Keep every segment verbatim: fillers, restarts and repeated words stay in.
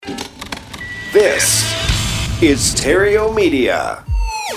This is Terrio Media.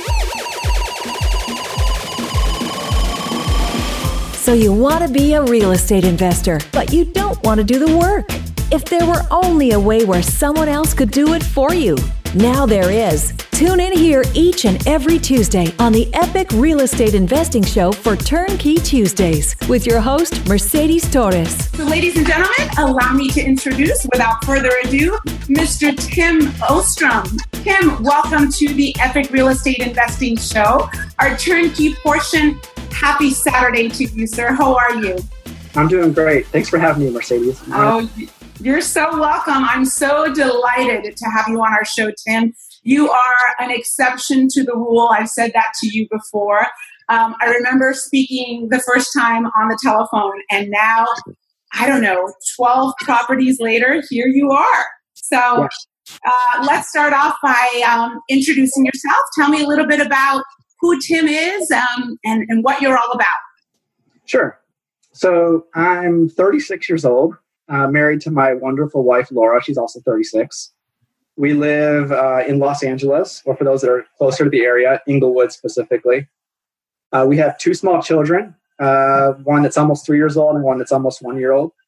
So you want to be a real estate investor, but you don't want to do the work. If there were only a way where someone else could do it for you. Now there is. Tune in here each and every Tuesday on the Epic Real Estate Investing Show for Turnkey Tuesdays with your host, Mercedes Torres. So ladies and gentlemen, allow me to introduce, without further ado, Mister Tim Ostrom. Tim, welcome to the Epic Real Estate Investing Show, our turnkey portion. Happy Saturday to you, sir. How are you? I'm doing great. Thanks for having me, Mercedes. Oh, you're so welcome. I'm so delighted to have you on our show, Tim. You are an exception to the rule. I've said that to you before. Um, I remember speaking the first time on the telephone, and now, I don't know, twelve properties later, here you are. So yeah. uh, let's start off by um, introducing yourself. Tell me a little bit about who Tim is um, and, and what you're all about. Sure. So I'm thirty-six years old, uh, married to my wonderful wife, Laura. She's also thirty-six. We live uh, in Los Angeles, or for those that are closer to the area, Inglewood specifically. Uh, we have two small children, uh, one that's almost three years old and one that's almost one year old.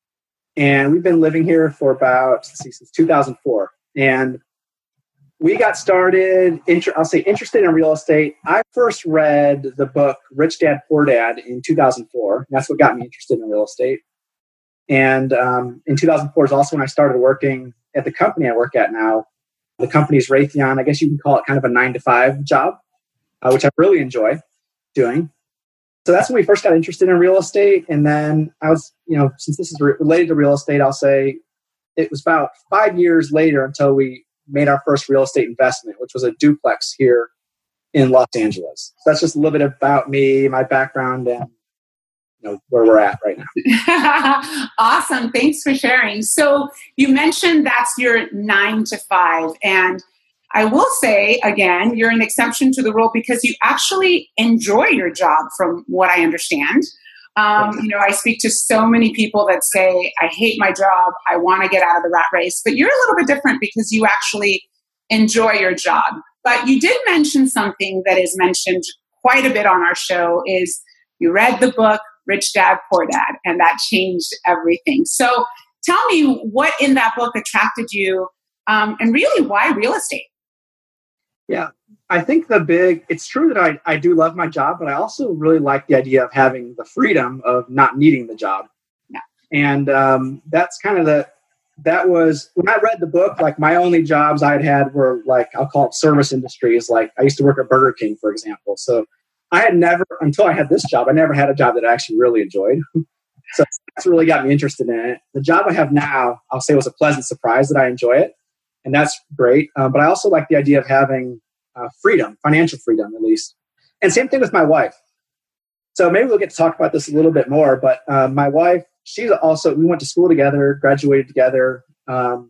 And we've been living here for about, let's see, since two thousand four. And we got started, inter- I'll say, interested in real estate. I first read the book Rich Dad, Poor Dad in two thousand four. That's what got me interested in real estate. And um, in two thousand four is also when I started working at the company I work at now. The company's Raytheon. I guess you can call it kind of a nine to five job, uh, which I really enjoy doing. So that's when we first got interested in real estate. And then I was, you know, since this is re- related to real estate, I'll say it was about five years later until we made our first real estate investment, which was a duplex here in Los Angeles. So that's just a little bit about me, my background, and you know where we're at right now. Awesome. Thanks for sharing. So you mentioned that's your nine to five. And I will say, again, you're an exception to the rule because you actually enjoy your job from what I understand. Um, you know, I speak to so many people that say, I hate my job. I want to get out of the rat race. But you're a little bit different because you actually enjoy your job. But you did mention something that is mentioned quite a bit on our show is you read the book, Rich Dad, Poor Dad, and that changed everything. So tell me what in that book attracted you um, and really why real estate? Yeah. I think the big, it's true that I, I do love my job, but I also really like the idea of having the freedom of not needing the job. Yeah. And um, that's kind of the, that was, when I read the book, like my only jobs I'd had were like, I'll call it service industries. Like I used to work at Burger King, for example. So I had never, until I had this job, I never had a job that I actually really enjoyed. So that's really got me interested in it. The job I have now, I'll say was a pleasant surprise that I enjoy it. And that's great. Um, but I also like the idea of having Uh, freedom, financial freedom, at least. And same thing with my wife. So maybe we'll get to talk about this a little bit more, but uh, my wife, she's also, we went to school together, graduated together. Um,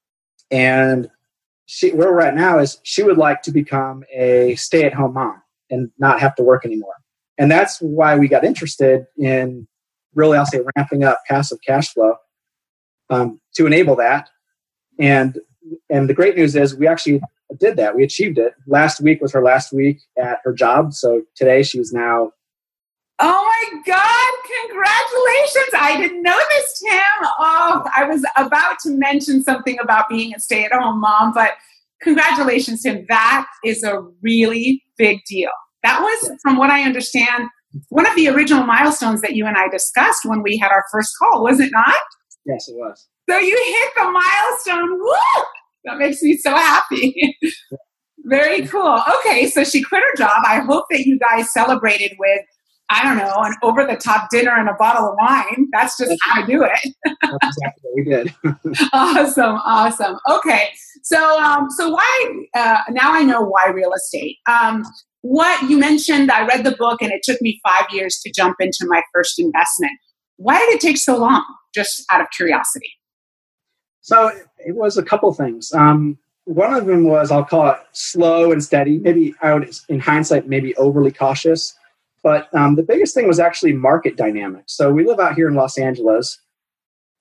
and she, where we're at now is she would like to become a stay-at-home mom and not have to work anymore. And that's why we got interested in really, I'll say, ramping up passive cash flow um, to enable that. And, and the great news is we actually did that. We achieved it. Last week was her last week at her job. So today she's now. Oh my God. Congratulations. I didn't know this, Tim. Oh, I was about to mention something about being a stay-at-home mom, but congratulations, Tim. That is a really big deal. That was, from what I understand, one of the original milestones that you and I discussed when we had our first call, was it not? Yes, it was. So you hit the milestone. Woo! That makes me so happy. Very cool. Okay, so she quit her job. I hope that you guys celebrated with, I don't know, an over-the-top dinner and a bottle of wine. That's just how I do it. That's exactly what we did. Awesome, awesome. Okay, so um, so why? Uh, now I know why real estate. Um, what you mentioned, I read the book, and it took me five years to jump into my first investment. Why did it take so long? Just out of curiosity. So it was a couple things. Um, one of them was, I'll call it slow and steady. Maybe I would, in hindsight, maybe overly cautious. But um, the biggest thing was actually market dynamics. So we live out here in Los Angeles.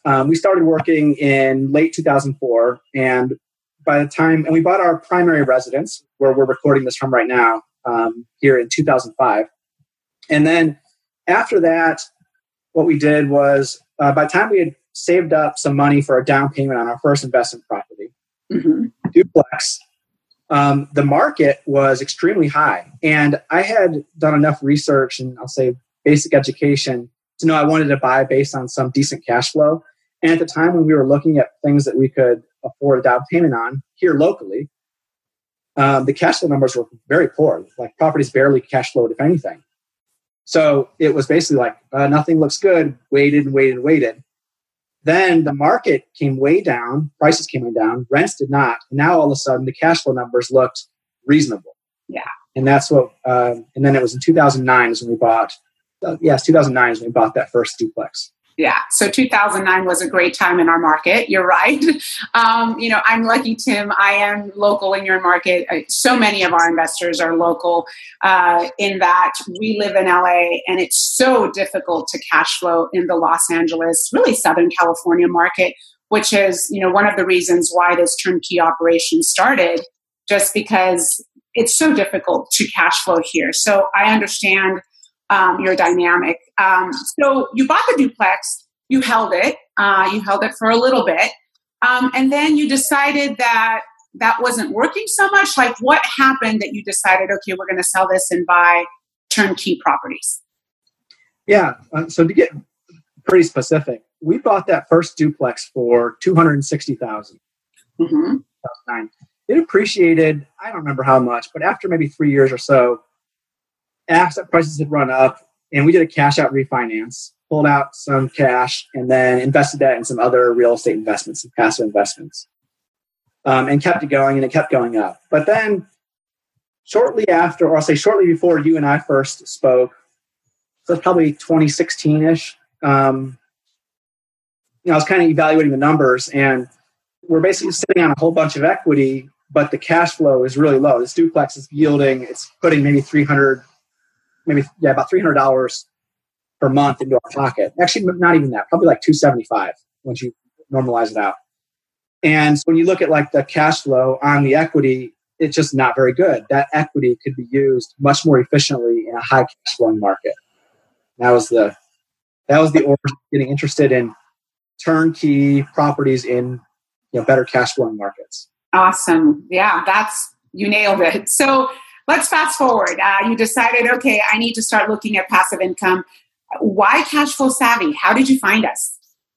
Um, we started working in late two thousand four, and by the time, and we bought our primary residence, where we're recording this from right now, um, here in two thousand five. And then after that, what we did was, uh, by the time we had saved up some money for a down payment on our first investment property, mm-hmm. duplex, um, the market was extremely high. And I had done enough research and I'll say basic education to know I wanted to buy based on some decent cash flow. And at the time when we were looking at things that we could afford a down payment on here locally, um, the cash flow numbers were very poor. Like properties barely cash flowed, if anything. So it was basically like, uh, nothing looks good, waited and waited and waited. Then the market came way down, prices came way down, rents did not. And now all of a sudden the cash flow numbers looked reasonable. Yeah. And that's what, uh, and then it was in two thousand nine is when we bought, uh, yes, two thousand nine is when we bought that first duplex. Yeah. So two thousand nine was a great time in our market. You're right. Um, you know, I'm lucky, Tim. I am local in your market. So many of our investors are local uh, in that we live in L A, and it's so difficult to cash flow in the Los Angeles, really Southern California market, which is, you know, one of the reasons why this turnkey operation started, just because it's so difficult to cash flow here. So I understand Um, your dynamic. Um, so you bought the duplex, you held it, uh, you held it for a little bit, um, and then you decided that that wasn't working so much. Like, what happened that you decided, okay, we're going to sell this and buy turnkey properties? Yeah. Uh, so to get pretty specific, we bought that first duplex for two hundred sixty thousand dollars. Mm-hmm. It appreciated, I don't remember how much, but after maybe three years or so, asset prices had run up, and we did a cash out refinance, pulled out some cash, and then invested that in some other real estate investments, some passive investments, um, and kept it going, and it kept going up. But then shortly after, or I'll say shortly before you and I first spoke, so it's probably twenty sixteen-ish, um, you know, I was kind of evaluating the numbers, and we're basically sitting on a whole bunch of equity, but the cash flow is really low. This duplex is yielding, it's putting maybe three hundred maybe, yeah, about three hundred dollars per month into our pocket. Actually, not even that, probably like two hundred seventy-five dollars once you normalize it out. And so when you look at like the cash flow on the equity, it's just not very good. That equity could be used much more efficiently in a high cash flowing market. That was the, that was the order of getting interested in turnkey properties in, you know, better cash flowing markets. Awesome. Yeah, that's, you nailed it. So let's fast forward. Uh, you decided, okay, I need to start looking at passive income. Why Cash Flow Savvy? How did you find us?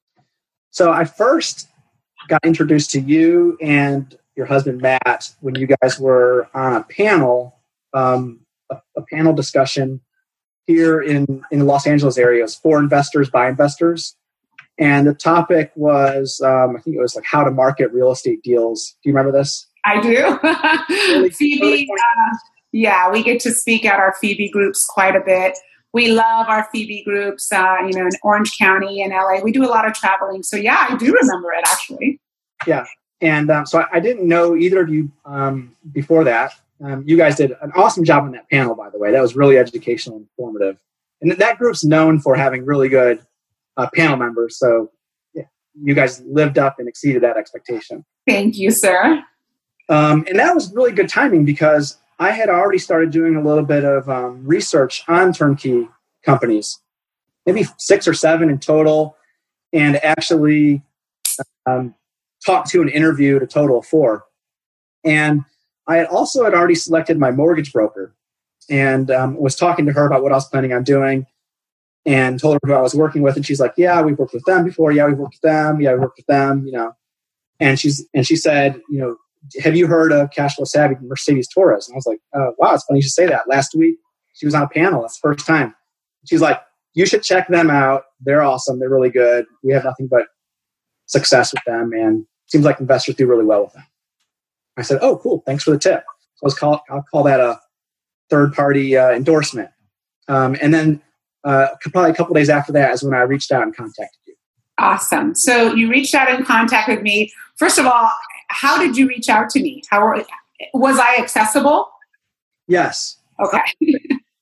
So I first got introduced to you and your husband, Matt, when you guys were on a panel, um, a, a panel discussion here in, in the Los Angeles area for investors by investors. And the topic was, um, I think it was like how to market real estate deals. Do you remember this? I do. Phoebe, uh, yeah, we get to speak at our Phoebe groups quite a bit. We love our Phoebe groups, uh, you know, in Orange County and L A. We do a lot of traveling. So yeah, I do remember it actually. Yeah. And um, so I, I didn't know either of you um, before that. Um, you guys did an awesome job on that panel, by the way. That was really educational and informative. And that group's known for having really good uh, panel members. So yeah, you guys lived up and exceeded that expectation. Thank you, sir. Um, and that was really good timing because I had already started doing a little bit of um, research on turnkey companies, maybe six or seven in total, and actually um, talked to and interviewed a total of four. And I had also had already selected my mortgage broker and um, was talking to her about what I was planning on doing and told her who I was working with. And she's like, yeah, we've worked with them before. Yeah, we've worked with them. Yeah, we worked with them, you know. And she's and she said, you know, have you heard of Cash Flow Savvy, Mercedes Torres? And I was like, oh, wow, it's funny you should say that. Last week, she was on a panel. That's the first time. She's like, you should check them out. They're awesome. They're really good. We have nothing but success with them. And it seems like investors do really well with them. I said, oh, cool. Thanks for the tip. So let's call, I'll call that a third-party uh, endorsement. Um, and then uh, probably a couple of days after that is when I reached out and contacted you. Awesome. So you reached out and contacted me. First of all, how did you reach out to me? How were, was I accessible? Yes. Okay.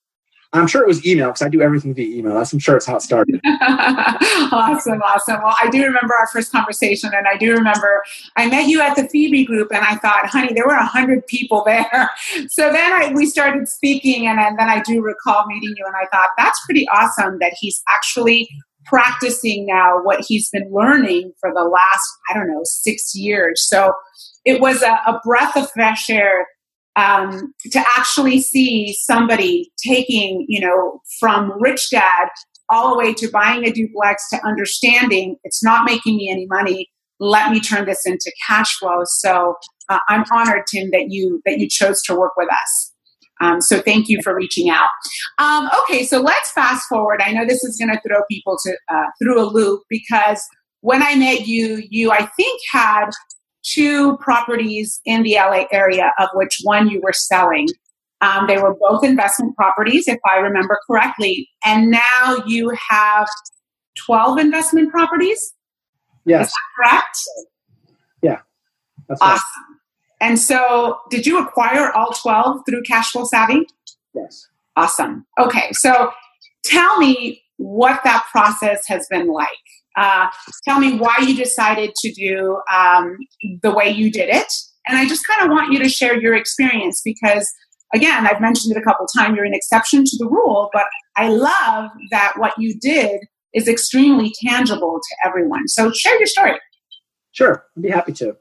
I'm sure it was email because I do everything via email. That's, I'm sure it's how it started. Awesome, awesome. Well, I do remember our first conversation, and I do remember I met you at the Phoebe group, and I thought, honey, there were a hundred people there. So then I, we started speaking, and, and then I do recall meeting you, and I thought that's pretty awesome that he's actually practicing now what he's been learning for the last, I don't know, six years. So it was a, a breath of fresh air um, to actually see somebody taking, you know, from rich dad all the way to buying a duplex to understanding it's not making me any money. Let me turn this into cash flow. So uh, I'm honored, Tim, that you that you chose to work with us. Um, so thank you for reaching out. Um, okay, so let's fast forward. I know this is going to throw people to uh, through a loop because when I met you, you I think had two properties in the L A area, of which one you were selling. Um, they were both investment properties, if I remember correctly. And now you have twelve investment properties? Yes. Is that correct? Yeah. That's awesome. right. And so did you acquire all twelve through Cashflow Savvy? Yes. Awesome. Okay. So tell me what that process has been like. Uh, tell me why you decided to do um, the way you did it. And I just kind of want you to share your experience because, again, I've mentioned it a couple of times, you're an exception to the rule, but I love that what you did is extremely tangible to everyone. So share your story. Sure. I'd be happy to.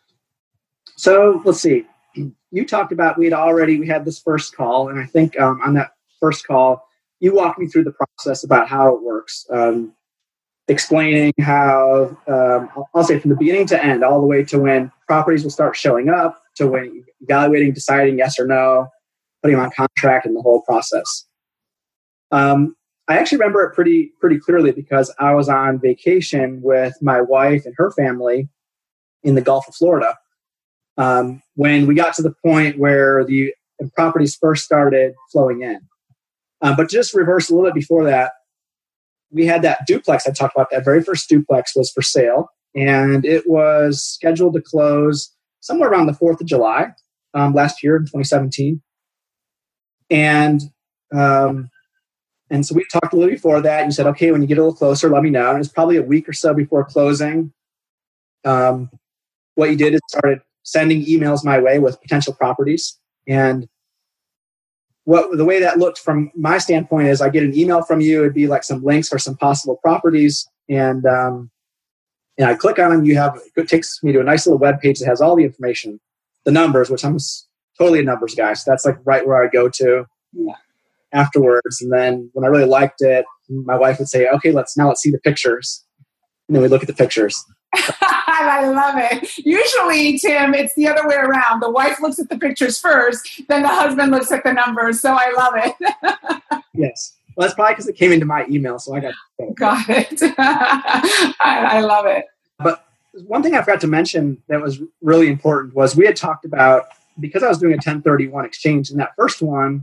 So let's see. You talked about, we had already, we had this first call, and I think um, on that first call, you walked me through the process about how it works. Um, explaining how, um, I'll say from the beginning to end, all the way to when properties will start showing up, to when evaluating, deciding yes or no, putting them on contract, and the whole process. Um, I actually remember it pretty pretty clearly because I was on vacation with my wife and her family in the Gulf of Florida um, when we got to the point where the properties first started flowing in. Um, but just reverse a little bit before that, we had that duplex I talked about. That very first duplex was for sale, and it was scheduled to close somewhere around the fourth of July um, last year in twenty seventeen. And um, and so we talked a little before that. You said, okay, when you get a little closer, let me know. And it was probably a week or so before closing. Um, what you did is started sending emails my way with potential properties. And what the way that looked from my standpoint is I get an email from you. It'd be like some links for some possible properties. And um, and I click on them. You have, it takes me to a nice little web page that has all the information, the numbers, which I'm totally a numbers guy. So that's like right where I go to yeah. afterwards. And then when I really liked it, my wife would say, okay, let's now let's see the pictures. And then we look at the pictures. I love it. Usually, Tim, it's the other way around. The wife looks at the pictures first, then the husband looks at the numbers. So I love it. Yes. Well, that's probably because it came into my email, so I got it. Got it. I, I love it. But one thing I forgot to mention that was really important was we had talked about, because I was doing a ten thirty-one exchange in that first one,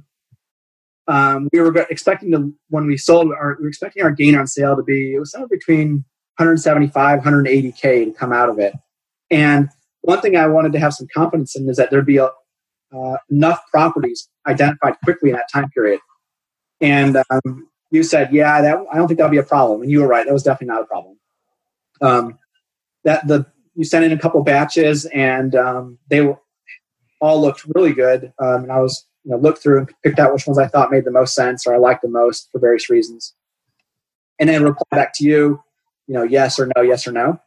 um, we were expecting to, when we sold, our, we were expecting our gain on sale to be, it was somewhere between one seventy-five, one eighty K to come out of it. And one thing I wanted to have some confidence in is that there'd be a, uh, enough properties identified quickly in that time period. And um, you said, yeah, that, I don't think that'll be a problem. And you were right. That was definitely not a problem. Um, that the you sent in a couple batches, and um, they were all looked really good. Um, and I was you know looked through and picked out which ones I thought made the most sense or I liked the most for various reasons. And then reply back to you. You know, yes or no, yes or no.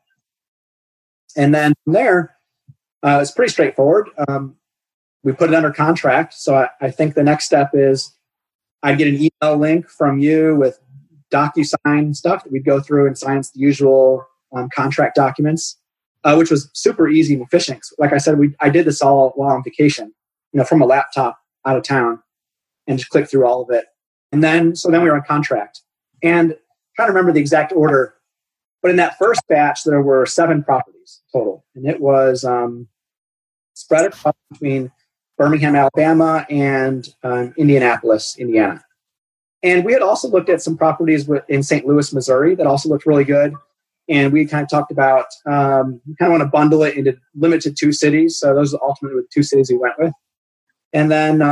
And then from there, uh, it's pretty straightforward. Um, we put it under contract. So I, I think the next step is I'd get an email link from you with DocuSign stuff that we'd go through and sign the usual um, contract documents, uh, which was super easy and efficient. Like I said, we I did this all while on vacation, you know, from a laptop out of town and just click through all of it. And then, so then we were on contract. And I'm trying to remember the exact order. But in that first batch, there were seven properties total. And it was um, spread across between Birmingham, Alabama, and um, Indianapolis, Indiana. And we had also looked at some properties in Saint Louis, Missouri that also looked really good. And we kind of talked about, um, we kind of want to bundle it into limited two cities. So those are ultimately the two cities we went with. And then um,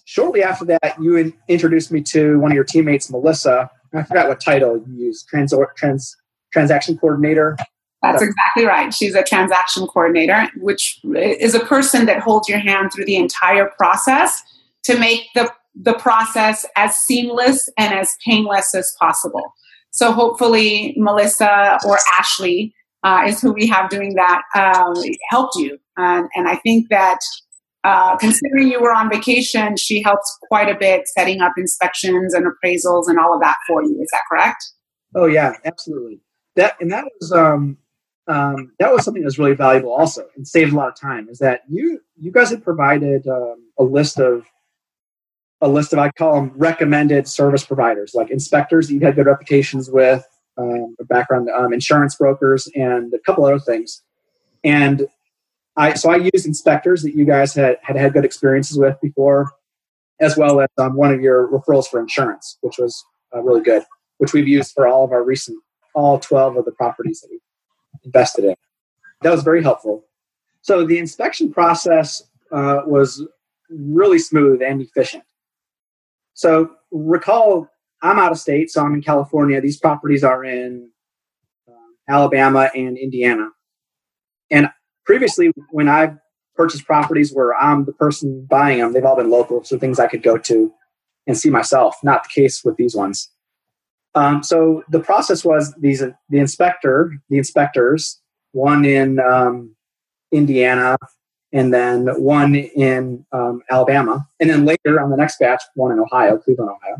shortly after that, you in- introduced me to one of your teammates, Melissa. I forgot what title you used, trans, trans transaction coordinator. That's exactly right. She's a transaction coordinator, which is a person that holds your hand through the entire process to make the, the process as seamless and as painless as possible. So hopefully Melissa or Ashley uh, is who we have doing that, um, helped you. And, and I think that uh, considering you were on vacation, she helped quite a bit setting up inspections and appraisals and all of that for you. Is that correct? Oh, yeah, absolutely. That And that was... Um, Um, that was something that was really valuable also and saved a lot of time, is that you you guys had provided um, a list of a list of I call them recommended service providers, like inspectors that you had good reputations with, um, background um, insurance brokers, and a couple other things. And I so I used inspectors that you guys had had, had good experiences with before, as well as um, one of your referrals for insurance, which was uh, really good, which we've used for all of our recent all twelve of the properties that we invested in. That was very helpful. So the inspection process uh, was really smooth and efficient. So recall, I'm out of state, so I'm in California. These properties are in uh, Alabama and Indiana. And previously, when I've purchased properties where I'm the person buying them, they've all been local, so things I could go to and see myself. Not the case with these ones. Um, so the process was these the inspector, the inspectors, one in um, Indiana, and then one in um, Alabama, and then later on the next batch, one in Ohio, Cleveland, Ohio.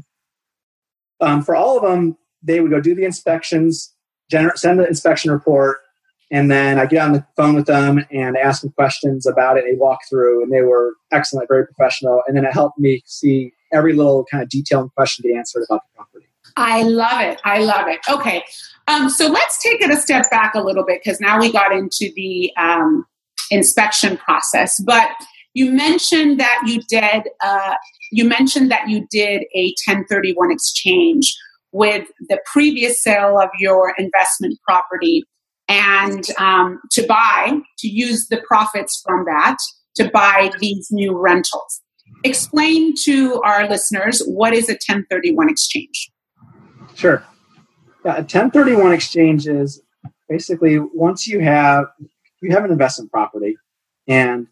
Um, for all of them, they would go do the inspections, gener- send the inspection report, and then I get on the phone with them and ask them questions about it. They walk through, and they were excellent, very professional, and then it helped me see every little kind of detail and question to answer about the property. I love it. I love it. Okay. Um, so let's take it a step back a little bit, because now we got into the um, inspection process. But you mentioned that you did uh, you mentioned that you did a ten thirty-one exchange with the previous sale of your investment property, and um, to buy, to use the profits from that to buy these new rentals. Explain to our listeners, what is a ten thirty-one exchange? Sure. Yeah, a ten thirty-one exchange is basically once you have you have an investment property and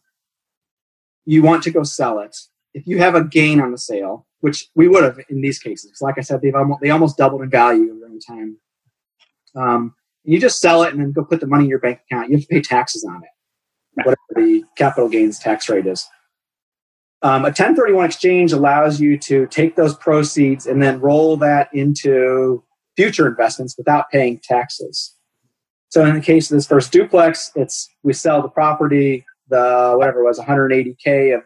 you want to go sell it. If you have a gain on the sale, which we would have in these cases, because like I said, they've almost, they almost doubled in value during the time. Um, you just sell it and then go put the money in your bank account. You have to pay taxes on it, right, whatever the capital gains tax rate is. Um, a ten thirty-one exchange allows you to take those proceeds and then roll that into future investments without paying taxes. So in the case of this first duplex, it's we sell the property, the whatever it was, one hundred eighty K of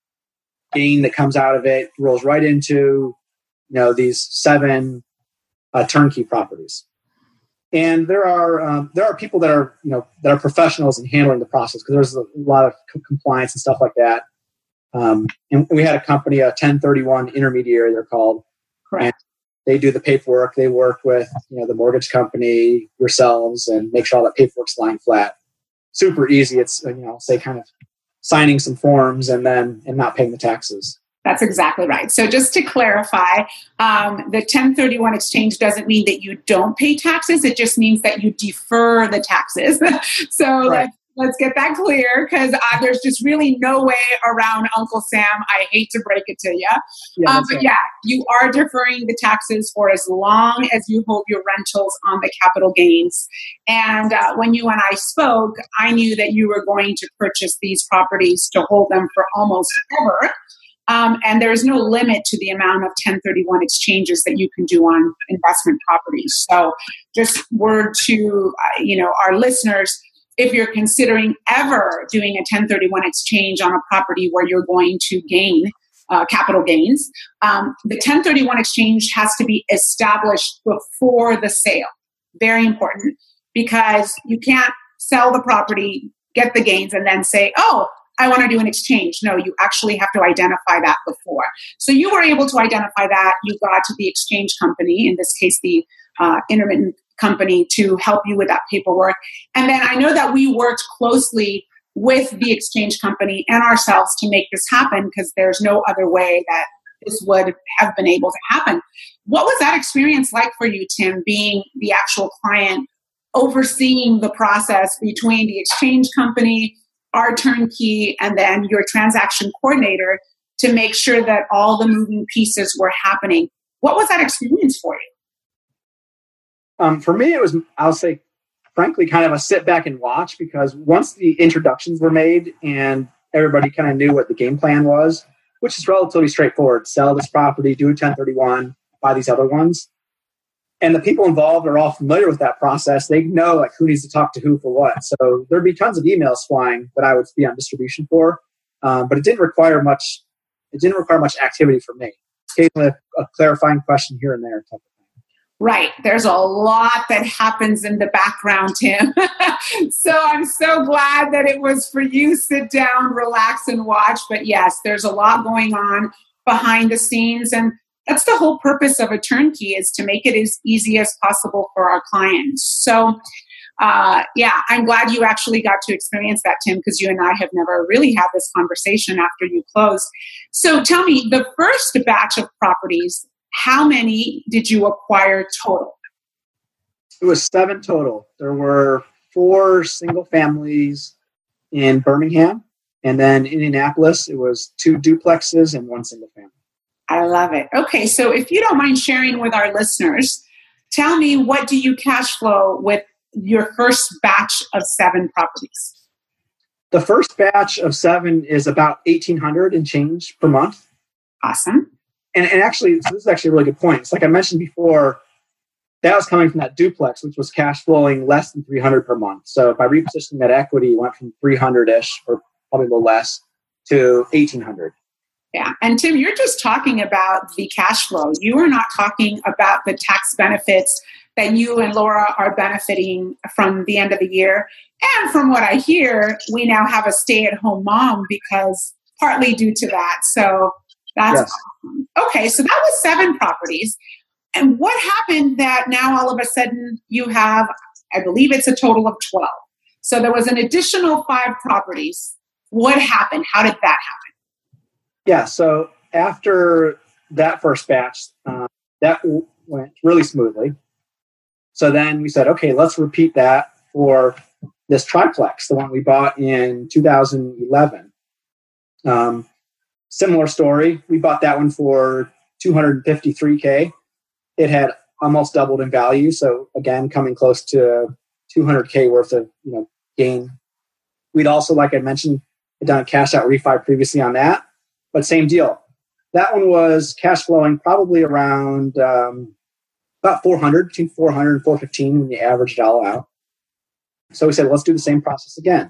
gain that comes out of it rolls right into, you know, these seven uh, turnkey properties. And there are um, there are people that are you know that are professionals in handling the process, because there's a lot of co- compliance and stuff like that. Um, and we had a company, a ten thirty-one intermediary, they're called. Correct. And they do the paperwork. They work with, you know, the mortgage company, yourselves, and make sure all that paperwork's lying flat. Super easy. It's, you know, say kind of signing some forms and then and not paying the taxes. That's exactly right. So just to clarify, um, the ten thirty-one exchange doesn't mean that you don't pay taxes. It just means that you defer the taxes. so right. let's, let's get that clear, because uh, there's just really no way around Uncle Sam. I hate to break it to you. Yeah, um, but right. yeah, you are deferring the taxes for as long as you hold your rentals on the capital gains. And uh, when you and I spoke, I knew that you were going to purchase these properties to hold them for almost ever. Um, and there's no limit to the amount of ten thirty-one exchanges that you can do on investment properties. So just word to, uh, you know, our listeners, if you're considering ever doing a ten thirty-one exchange on a property where you're going to gain uh, capital gains, um, the ten thirty-one exchange has to be established before the sale. Very important, because you can't sell the property, get the gains, and then say, oh, I want to do an exchange. No, you actually have to identify that before. So you were able to identify that. You got to the exchange company, in this case, the uh, intermittent company, to help you with that paperwork. And then I know that we worked closely with the exchange company and ourselves to make this happen, because there's no other way that this would have been able to happen. What was that experience like for you, Tim, being the actual client, overseeing the process between the exchange company, our turnkey, and then your transaction coordinator to make sure that all the moving pieces were happening? What was that experience for you? Um, for me, it was, I'll say, frankly, kind of a sit back and watch, because once the introductions were made and everybody kind of knew what the game plan was, which is relatively straightforward, sell this property, do a ten thirty-one, buy these other ones. And the people involved are all familiar with that process. They know like who needs to talk to who for what. So there'd be tons of emails flying that I would be on distribution for. Um, but it didn't require much, it didn't require much activity from me. Occasionally a, a clarifying question here and there type of thing. Right. There's a lot that happens in the background, Tim. So I'm so glad that it was for you. Sit down, relax, and watch. But yes, there's a lot going on behind the scenes. And that's the whole purpose of a turnkey, is to make it as easy as possible for our clients. So uh, yeah, I'm glad you actually got to experience that, Tim, because you and I have never really had this conversation after you closed. So tell me, the first batch of properties, how many did you acquire total? It was seven total. There were four single families in Birmingham, and then in Indianapolis, it was two duplexes and one single family. I love it. Okay, so if you don't mind sharing with our listeners, tell me, what do you cash flow with your first batch of seven properties? The first batch of seven is about eighteen hundred and change per month. Awesome. And, and actually, so this is actually a really good point. It's like I mentioned before, that was coming from that duplex, which was cash flowing less than three hundred per month. So by repositioning that equity, it went from three hundred-ish, or probably a little less, to eighteen hundred. Yeah. And Tim, you're just talking about the cash flow. You are not talking about the tax benefits that you and Laura are benefiting from the end of the year. And from what I hear, we now have a stay-at-home mom because partly due to that. So that's yes. Awesome. Okay. So that was seven properties. And what happened that now all of a sudden you have, I believe it's a total of twelve. So there was an additional five properties. What happened? How did that happen? Yeah. So after that first batch, uh, that w- went really smoothly. So then we said, okay, let's repeat that for this triplex, the one we bought in two thousand eleven. Um, similar story. We bought that one for two hundred fifty-three thousand. It had almost doubled in value. So again, coming close to two hundred thousand worth of you know gain. We'd also, like I mentioned, had done a cash out refi previously on that, but same deal. That one was cash flowing probably around um, about four hundred, between four hundred and four fifteen when you average it all out. So we said, let's do the same process again.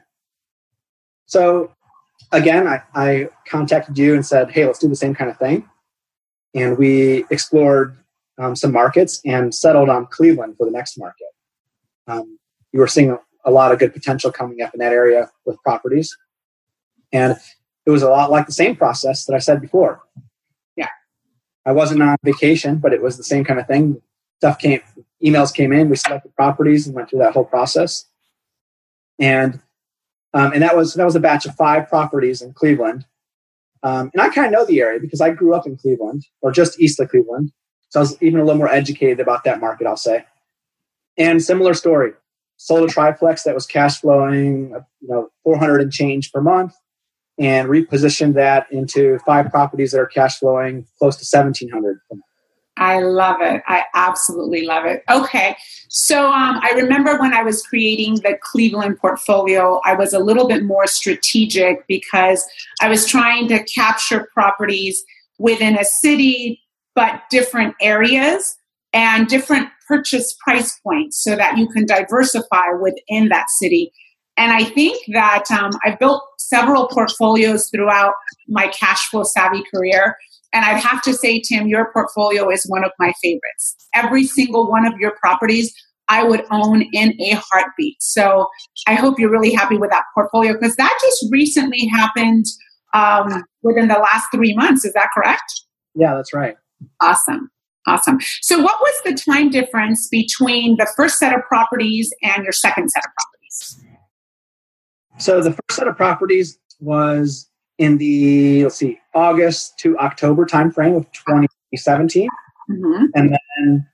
So again, I, I contacted you and said, hey, let's do the same kind of thing. And we explored um, some markets and settled on Cleveland for the next market. Um, we were seeing a, a lot of good potential coming up in that area with properties. And it was a lot like the same process that I said before. Yeah. I wasn't on vacation, but it was the same kind of thing. Stuff came, emails came in, we selected properties and went through that whole process. And um, and that was that was a batch of five properties in Cleveland. Um, and I kind of know the area because I grew up in Cleveland, or just east of Cleveland. So I was even a little more educated about that market, I'll say. And similar story. Sold a triplex that was cash flowing, you know, four hundred and change per month, and repositioned that into five properties that are cash flowing close to seventeen hundred per month. I love it. I absolutely love it. Okay. So um, I remember when I was creating the Cleveland portfolio, I was a little bit more strategic because I was trying to capture properties within a city, but different areas and different purchase price points so that you can diversify within that city. And I think that um, I've built several portfolios throughout my cash flow savvy career. And I'd have to say, Tim, your portfolio is one of my favorites. Every single one of your properties I would own in a heartbeat. So I hope you're really happy with that portfolio because that just recently happened um, within the last three months. Is that correct? Yeah, that's right. Awesome. Awesome. So what was the time difference between the first set of properties and your second set of properties? So the first set of properties was in the, let's see, August to October timeframe of twenty seventeen. Mm-hmm. And then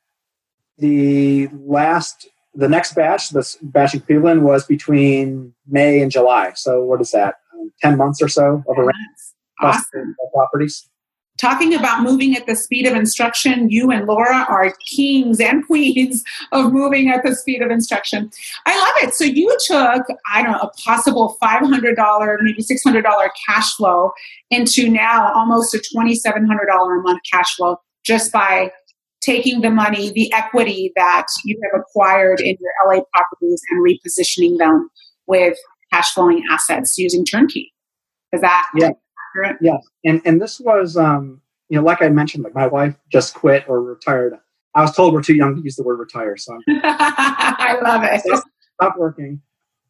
the last, the next batch, this batch in Cleveland, was between May and July. So what is that? Um, ten months or so of a rent. Awesome. Properties. Talking about moving at the speed of instruction, you and Laura are kings and queens of moving at the speed of instruction. I love it. So you took, I don't know, a possible five hundred dollars, maybe six hundred dollars cash flow into now almost a twenty-seven hundred dollars a month cash flow just by taking the money, the equity that you have acquired in your L A properties and repositioning them with cash flowing assets using turnkey. Is that yeah. accurate? Yeah. And and this was, um, you know, like I mentioned, like my wife just quit or retired. I was told we're too young to use the word retire. So I'm, I love it. Stop working.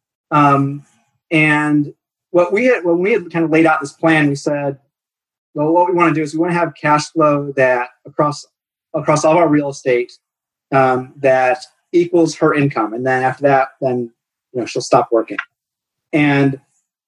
Um, and what we had, when we had kind of laid out this plan, we said, well, what we want to do is we want to have cash flow that across across all our real estate um, that equals her income, and then after that, then you know she'll stop working. And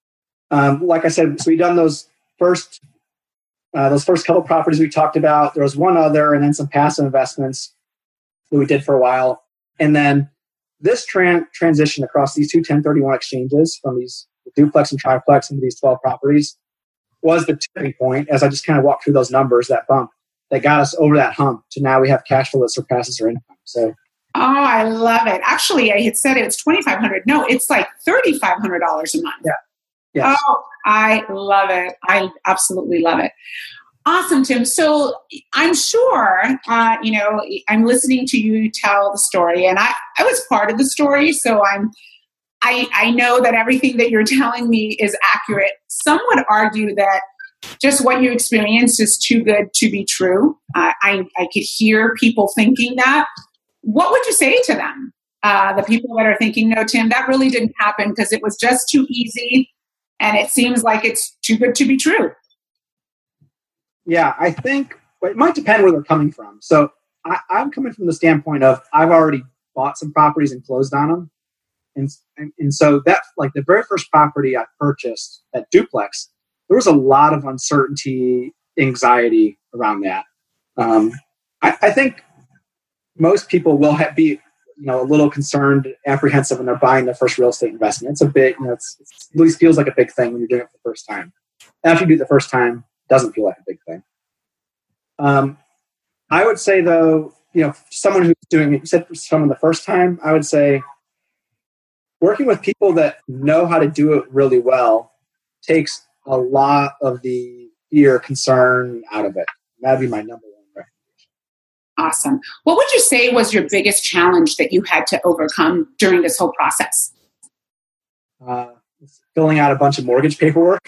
um, like I said, so we done those first uh, those first couple properties we talked about. There was one other, and then some passive investments that we did for a while, and then this tran- transition across these two ten thirty-one exchanges from these duplex and triplex into these twelve properties was the tipping point. As I just kind of walked through those numbers, that bump that got us over that hump to now we have cash flow that surpasses our income. So, oh, I love it. Actually, I had said it was twenty-five hundred dollars. No, it's like thirty-five hundred dollars a month. Yeah. Yes. Oh, I love it. I absolutely love it. Awesome, Tim. So I'm sure, uh, you know, I'm listening to you tell the story, and I, I was part of the story. So I'm, I, I know that everything that you're telling me is accurate. Some would argue that just what you experienced is too good to be true. Uh, I, I could hear people thinking that. What would you say to them? Uh, the people that are thinking, no, Tim, that really didn't happen because it was just too easy and it seems like it's too good to be true. Yeah, I think well, it might depend where they're coming from. So I, I'm coming from the standpoint of I've already bought some properties and closed on them. And, and, and so that, like the very first property I purchased, that duplex, there was a lot of uncertainty, anxiety around that. Um, I, I think most people will have, be, you know, a little concerned, apprehensive when they're buying their first real estate investment. It's a big, you know, it's, it's, it at least feels like a big thing when you're doing it for the first time. After you do it the first time, it doesn't feel like a big thing. Um, I would say though, you know, someone who's doing it, you said for someone the first time, I would say working with people that know how to do it really well takes a lot of the fear, concern out of it. That'd be my number one recommendation. Awesome. What would you say was your biggest challenge that you had to overcome during this whole process? Uh, filling out a bunch of mortgage paperwork.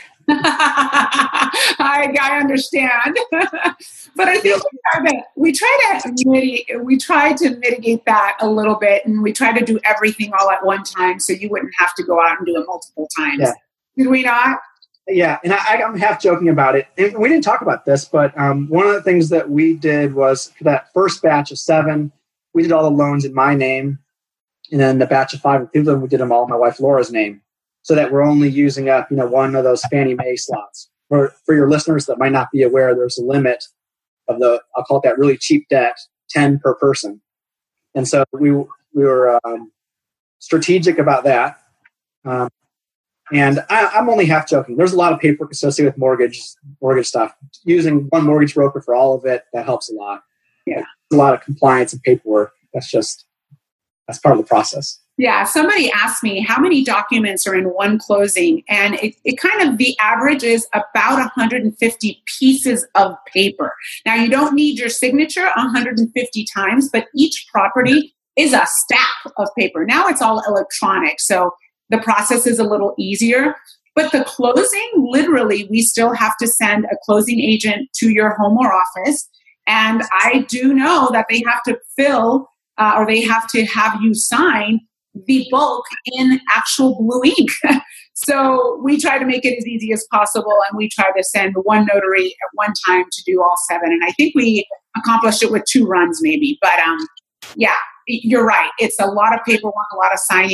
I, I understand, but I think we try to we try to mitigate, we try to mitigate that a little bit, and we try to do everything all at one time, so you wouldn't have to go out and do it multiple times. Yeah. Did we not? Yeah, and I, I'm half joking about it. And we didn't talk about this, but um, one of the things that we did was for that first batch of seven, we did all the loans in my name, and then the batch of five in Cleveland, we did them all in my wife Laura's name, so that we're only using up, you know, one of those Fannie Mae slots. For for your listeners that might not be aware, there's a limit of the, I'll call it that really cheap debt, ten per person, and so we we were um, strategic about that. Um, And I, I'm only half joking. There's a lot of paperwork associated with mortgage mortgage stuff. Using one mortgage broker for all of it, that helps a lot. Yeah, a lot of compliance and paperwork. That's just that's part of the process. Yeah. Somebody asked me how many documents are in one closing, and it, it kind of the average is about one hundred fifty pieces of paper. Now you don't need your signature one hundred fifty times, but each property is a stack of paper. Now it's all electronic, so the process is a little easier, but the closing, literally, we still have to send a closing agent to your home or office. And I do know that they have to fill uh, or they have to have you sign the bulk in actual blue ink. So we try to make it as easy as possible. And we try to send one notary at one time to do all seven. And I think we accomplished it with two runs maybe. But um, yeah, you're right. It's a lot of paperwork, a lot of signing.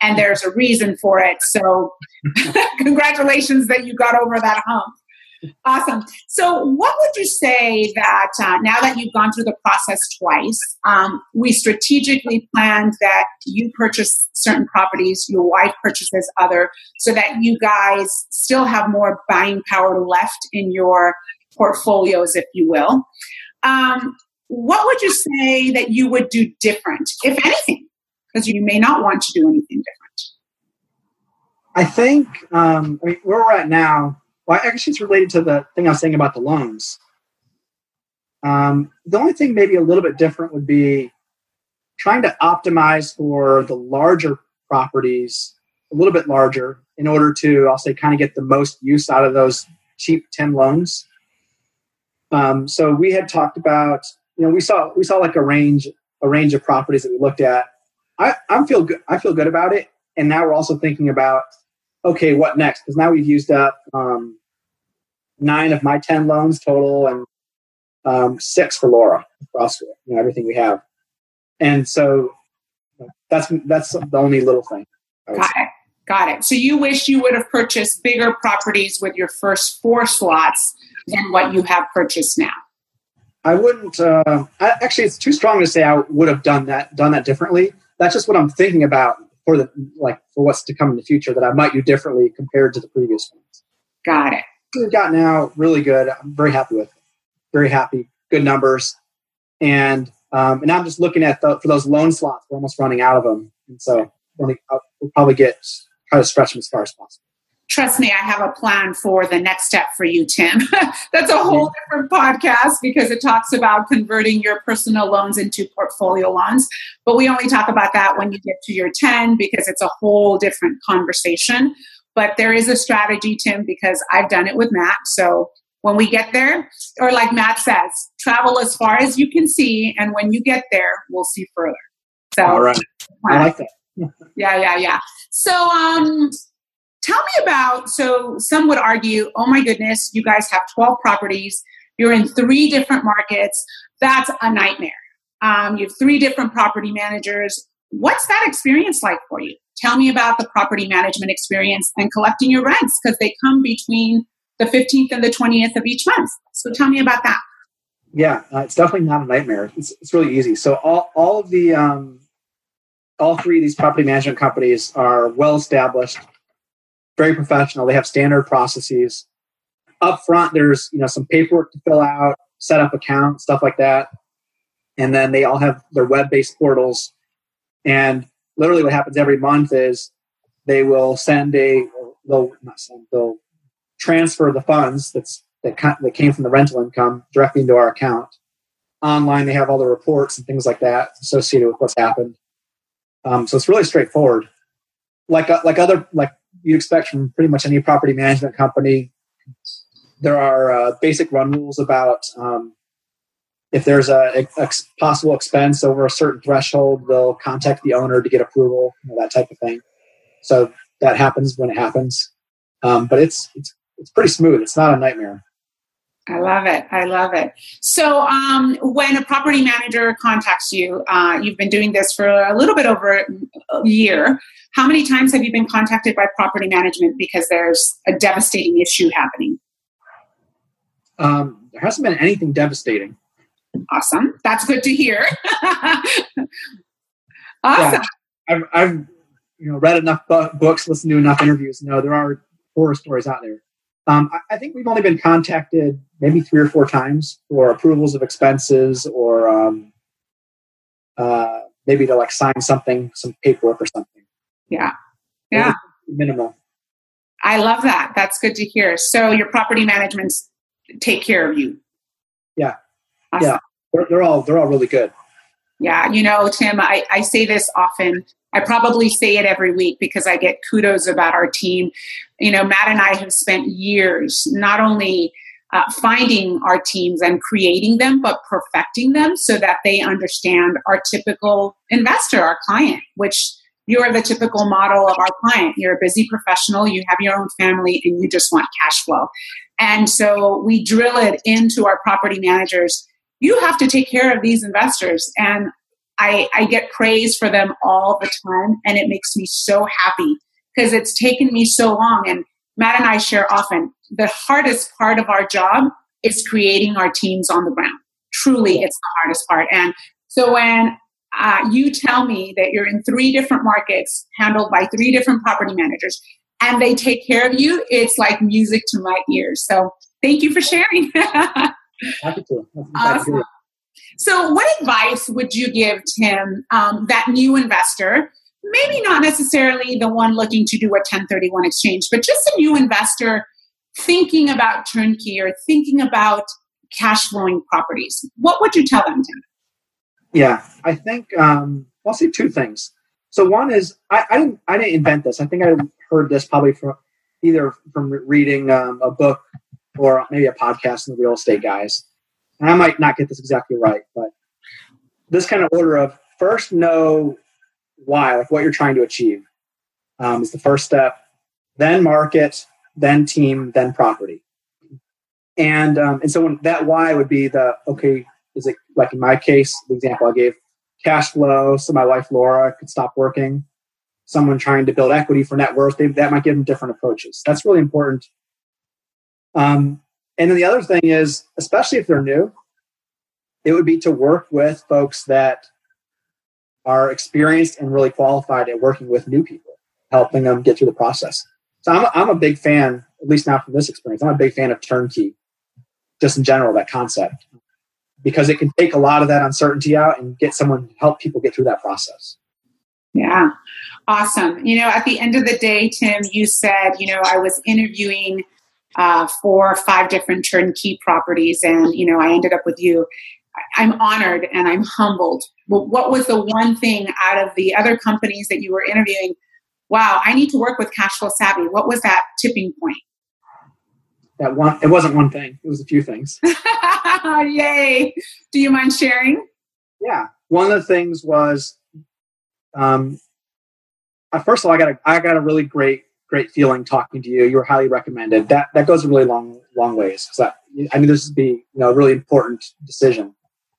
and there's a reason for it. So congratulations that you got over that hump. Awesome. So what would you say that uh, now that you've gone through the process twice, um, we strategically planned that you purchase certain properties, your wife purchases other, so that you guys still have more buying power left in your portfolios, if you will. Um, what would you say that you would do different, if anything? Because you may not want to do anything different. I think um, I mean, where we're at now, well, actually, it's related to the thing I was saying about the loans. Um, the only thing maybe a little bit different would be trying to optimize for the larger properties, a little bit larger, in order to, I'll say, kind of get the most use out of those cheap ten loans. Um, so we had talked about, you know, we saw we saw like a range a range of properties that we looked at. I I feel good. I feel good about it, and now we're also thinking about, okay, what next? Because now we've used up um, nine of my ten loans total, and um, six for Laura across, you know, everything we have. And so that's that's the only little thing. Got it. Got it. So you wish you would have purchased bigger properties with your first four slots than what you have purchased now. I wouldn't. Uh, I, actually, it's too strong to say I would have done that done that differently. That's just what I'm thinking about for the like for what's to come in the future that I might do differently compared to the previous ones. Got it. We've got now really good. I'm very happy with it. Very happy. Good numbers. And um, and now I'm just looking at the, for those loan slots. We're almost running out of them. And so we'll probably get try to stretch them as far as possible. Trust me, I have a plan for the next step for you, Tim. That's a whole different podcast because it talks about converting your personal loans into portfolio loans. But we only talk about that when you get to your ten because it's a whole different conversation. But there is a strategy, Tim, because I've done it with Matt. So when we get there, or like Matt says, travel as far as you can see. And when you get there, we'll see further. So, all right. I like that. yeah, yeah, yeah. So, um, tell me about, so some would argue, oh my goodness, you guys have twelve properties. You're in three different markets. That's a nightmare. Um, you have three different property managers. What's that experience like for you? Tell me about the property management experience and collecting your rents because they come between the fifteenth and the twentieth of each month. So tell me about that. Yeah, uh, it's definitely not a nightmare. It's, it's really easy. So all, all of the, um, all three of these property management companies are well established, very professional. They have standard processes. Up front, there's you know some paperwork to fill out, set up accounts, stuff like that. And then they all have their web-based portals. And literally what happens every month is they will send a, they'll not send, they'll transfer the funds that's that, that came from the rental income directly into our account. Online, they have all the reports and things like that associated with what's happened. Um, so it's really straightforward. Like uh, like other like you expect from pretty much any property management company, there are uh, basic run rules about um, if there's a, a, a possible expense over a certain threshold, they'll contact the owner to get approval, you know, that type of thing. So that happens when it happens, um, but it's it's it's pretty smooth. It's not a nightmare. I love it. I love it. So um, when a property manager contacts you, uh, you've been doing this for a little bit over a year. How many times have you been contacted by property management because there's a devastating issue happening? Um, there hasn't been anything devastating. Awesome. That's good to hear. Awesome. Yeah, I've, I've you know read enough bu- books, listened to enough interviews. No, there are horror stories out there. Um, I, I think we've only been contacted maybe three or four times for approvals of expenses or um, uh, maybe to like sign something, some paperwork or something. Yeah. Yeah. Minimal. I love that. That's good to hear. So your property managements take care of you. Yeah. Awesome. Yeah. They're, they're all, they're all really good. Yeah. You know, Tim, I, I say this often. I probably say it every week because I get kudos about our team. You know, Matt and I have spent years not only uh, finding our teams and creating them, but perfecting them so that they understand our typical investor, our client, which you're the typical model of our client. You're a busy professional, you have your own family, and you just want cash flow. And so we drill it into our property managers. You have to take care of these investors. And I, I get praise for them all the time, and it makes me so happy because it's taken me so long. And Matt and I share often, the hardest part of our job is creating our teams on the ground. Truly, it's the hardest part. And so when uh, you tell me that you're in three different markets handled by three different property managers, and they take care of you, it's like music to my ears. So thank you for sharing. Happy to. Awesome. So what advice would you give, Tim, um, that new investor, maybe not necessarily the one looking to do a ten thirty-one exchange, but just a new investor thinking about turnkey or thinking about cash flowing properties? What would you tell them, Tim? Yeah, I think um, I'll say two things. So one is I, I didn't I didn't invent this. I think I heard this probably from either from reading um, a book or maybe a podcast from the real estate guys. And I might not get this exactly right, but this kind of order of first know why, like what you're trying to achieve, um, is the first step. Then market, then team, then property. And um, and so when that why would be the, okay, is it like in my case, the example I gave, cash flow, so my wife Laura could stop working. Someone trying to build equity for net worth, they, that might give them different approaches. That's really important. Um, and then the other thing is, especially if they're new, it would be to work with folks that are experienced and really qualified at working with new people, helping them get through the process. So I'm a, I'm a big fan, at least now from this experience, I'm a big fan of turnkey, just in general, that concept, because it can take a lot of that uncertainty out and get someone, help people get through that process. Yeah. Awesome. You know, at the end of the day, Tim, you said, you know, I was interviewing uh, four or five different turnkey properties and, you know, I ended up with you. I'm honored and I'm humbled. Well, what was the one thing out of the other companies that you were interviewing? Wow, I need to work with Cashflow Savvy. What was that tipping point? That one, it wasn't one thing. It was a few things. Yay. Do you mind sharing? Yeah. One of the things was, um, uh, first of all, I got a, I got a really great, great feeling talking to you. You were highly recommended. That, that goes a really long, long ways. So I, I knew this would be, you know, a really important decision.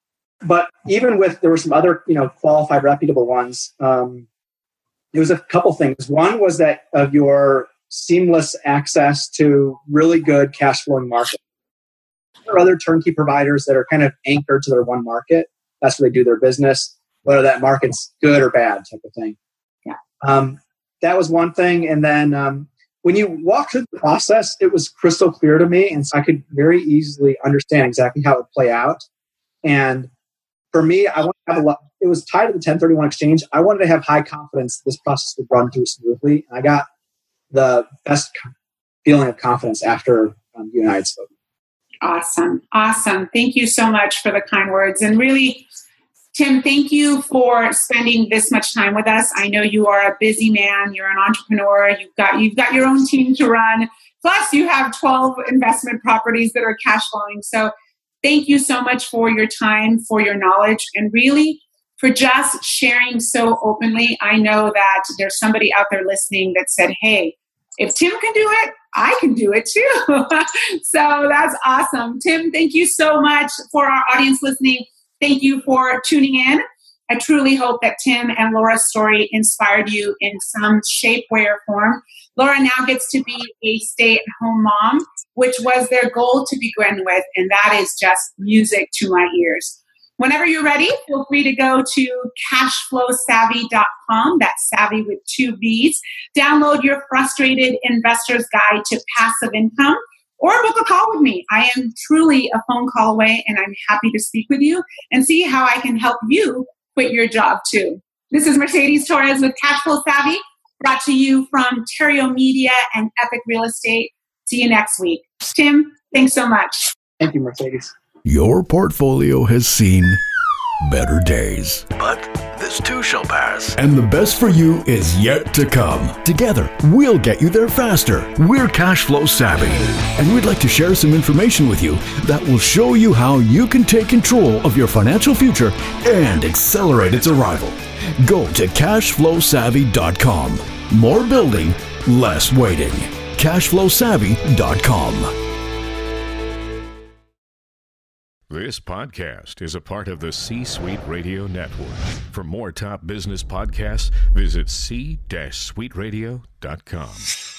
But even with, there were some other, you know, qualified, reputable ones. Um, there was a couple things. One was that of your seamless access to really good cash flowing market. There are other turnkey providers that are kind of anchored to their one market. That's where they do their business, whether that market's good or bad type of thing. Yeah. Um, that was one thing. And then um, when you walk through the process, it was crystal clear to me. And so I could very easily understand exactly how it would play out. And for me, I want to have a lot, it was tied to the ten thirty-one exchange. I wanted to have high confidence this process would run through smoothly. And I got the best feeling of confidence after um, you and I had spoken. Awesome. Awesome. Thank you so much for the kind words. And really, Tim, thank you for spending this much time with us. I know you are a busy man. You're an entrepreneur. You've got, you've got your own team to run. Plus, you have twelve investment properties that are cash flowing. So thank you so much for your time, for your knowledge, and really for just sharing so openly. I know that there's somebody out there listening that said, hey, if Tim can do it, I can do it too. So that's awesome. Tim, thank you so much. For our audience listening, thank you for tuning in. I truly hope that Tim and Laura's story inspired you in some shape, way, or form. Laura now gets to be a stay-at-home mom, which was their goal to begin with, and that is just music to my ears. Whenever you're ready, feel free to go to cashflow savvy dot com. That's savvy with two V's. Download your Frustrated Investor's Guide to Passive Income or book a call with me. I am truly a phone call away, and I'm happy to speak with you and see how I can help you quit your job too. This is Mercedes Torres with Cashflow Savvy, brought to you from Terrio Media and Epic Real Estate. See you next week. Tim, thanks so much. Thank you, Mercedes. Your portfolio has seen better days. But this too shall pass. And the best for you is yet to come. Together, we'll get you there faster. We're Cashflow Savvy, and we'd like to share some information with you that will show you how you can take control of your financial future and accelerate its arrival. Go to cashflow savvy dot com. More building, less waiting. cashflow savvy dot com. This podcast is a part of the C-Suite Radio Network. For more top business podcasts, visit c suite radio dot com.